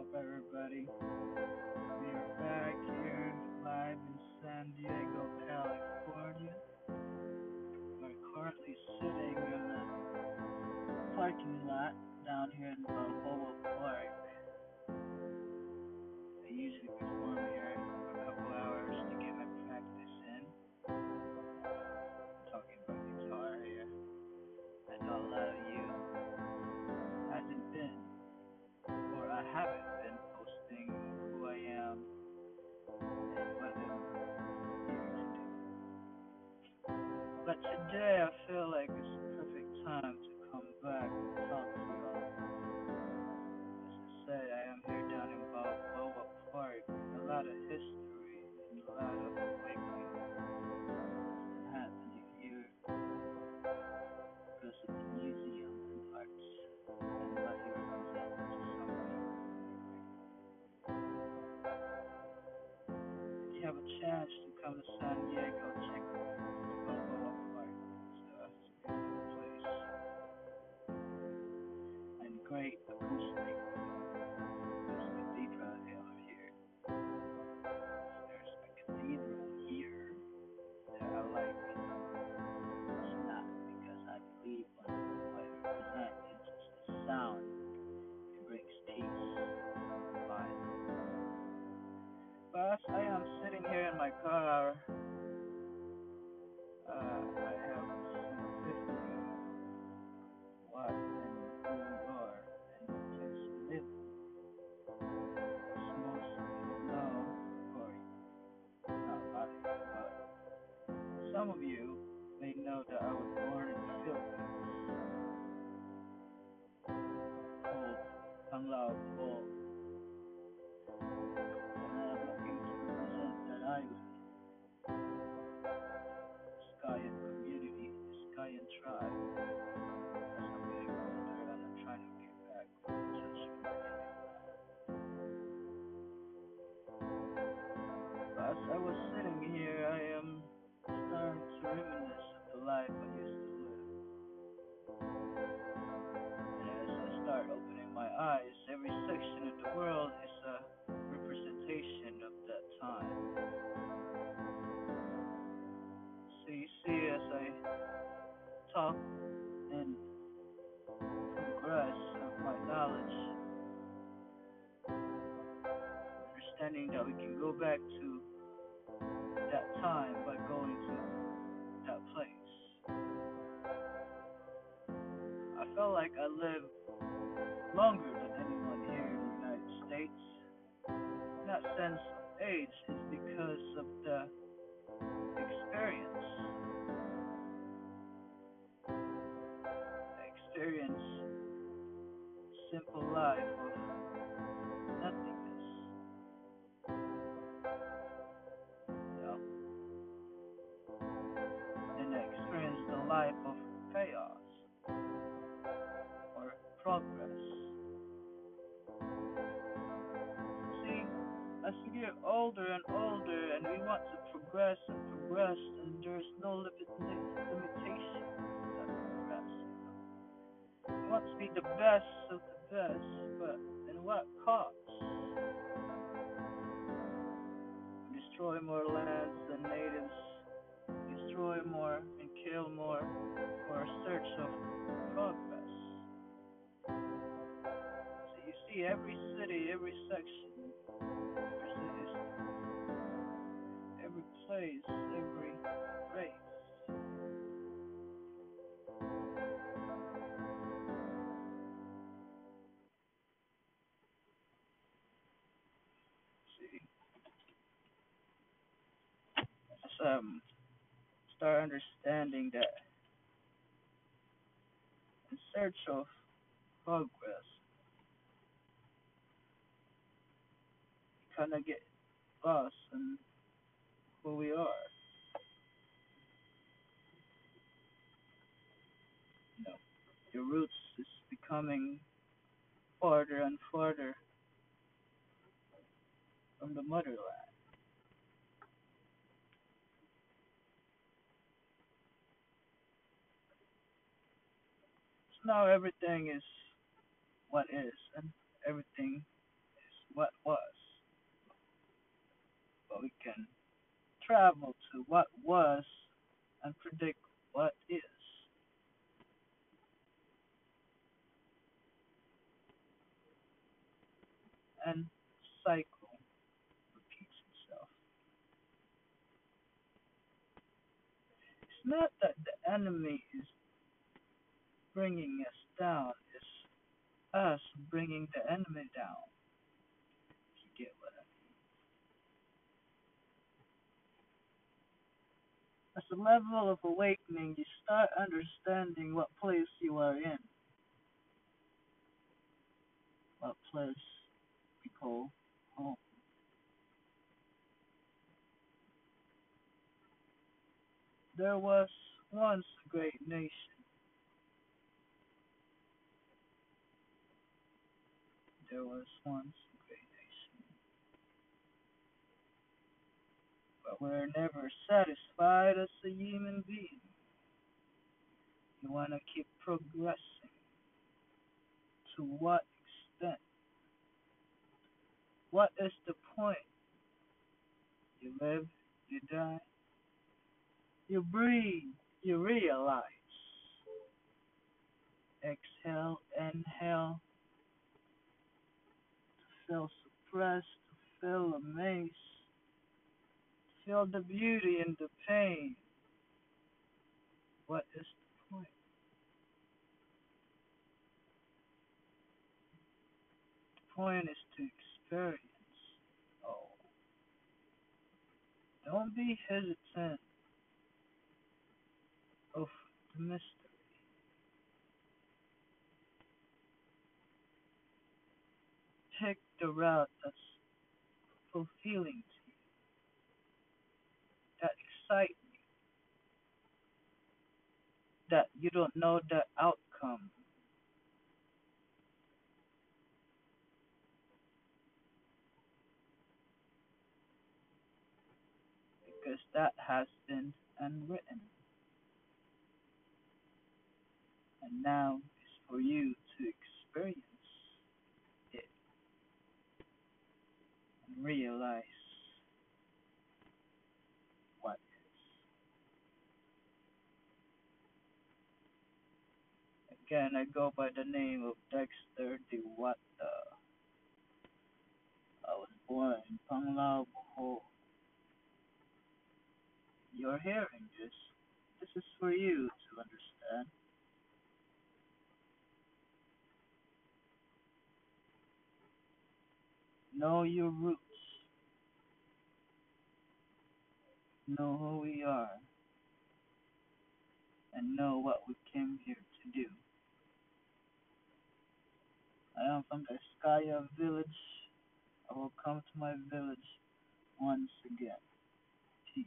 up, everybody? We are back here live in San Diego, California. We're currently sitting in a parking lot down here in Balboa Park. I usually perform here for a couple hours to get my practice in. I'm talking about guitar here. I know a lot of you hasn't been, or I haven't been posting who I am and what I'm here to do. But today I feel like it's the perfect time to come back and talk to y'all. As I said, I am here down in Balboa Park, and a lot of history and a lot of awakening has been happening here because of the museum and arts and what it represents to some people. If you have a chance to come to San Diego, check Balboa Park. It's a beautiful place and great acoustic. There's a cathedral here. There's a cathedral here that I like. It's not because I believe in what it represents. It's just the sound. It brings peace to the mind. But as I am sitting here in my car, I have some epiphany what and who we are and what place we live in. As most of you know, or not a lot of you, but some of you may know that I was born in the Philippines, called Panglao Po, and I am looking to represent that island, Skayan community, the Skayan tribe. As I'm getting older and I'm trying to get back in touch with my native land. But as I was sitting here, I am starting to reminisce of the life I used to live. And as I start opening my eyes, every section of the world is a representation of that time. So you see, as I talk and progress of my knowledge, understanding that we can go back to that time by going to that place. I felt like I lived longer than anyone here in the United States. In that sense of age is because of the experience. The experience simple life of nothingness. You know? And I experienced the life of chaos or progress. See, as we get older and older and we want to progress and progress and there's no limitation to that progress. We want to be the best of the best, but at what cost? We destroy more lands than natives, destroy more and kill more for a search of progress. So you see every city, every section, there's a history. Every place, every race. See, as start understanding that in search of progress, you kind of get lost in who we are. You know, your roots is becoming farther and farther from the motherland. So now everything is what is, and everything is what was, but we can travel to what was and predict what is. And cycle repeats itself. It's not that the enemy is bringing us down, it's us bringing the enemy down. If you get what I mean. As a level of awakening, you start understanding what place you are in, what place we call home. There was once a great nation. There was once a great nation. But we're never satisfied as a human being. You want to keep progressing. To what extent? What is the point? You live, you die, you breathe, you realize. Exhale, inhale, to feel suppressed, to feel amazed, to feel the beauty and the pain. What is the point? The point is to experience. Oh, don't be hesitant of the mystery. Pick the route that's fulfilling to you, that excites you, that you don't know the outcome. Because that has been unwritten. And now is for you to experience it and realize what is. Again, I go by the name of Dexter Diwata. I was born in Panglao, Bohol. You're hearing this. This is for you to understand. Know your roots. Know who we are. And know what we came here to do. I am from the Skaya village. I will come to my village once again. Peace.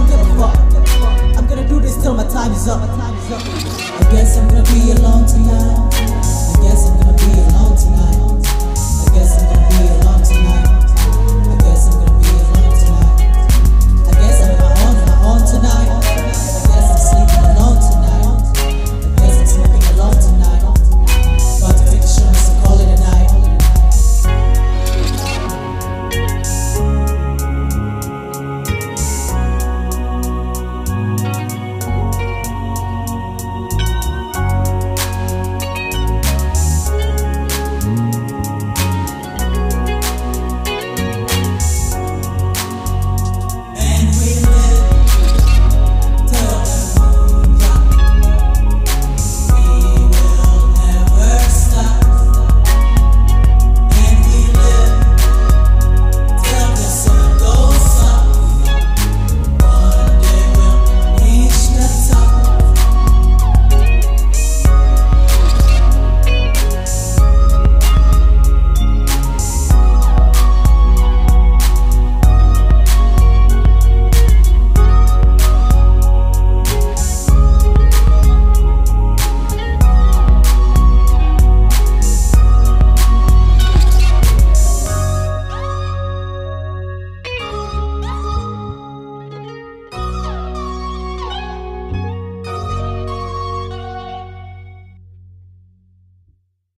Time is up. I guess I'm gonna be alone tonight.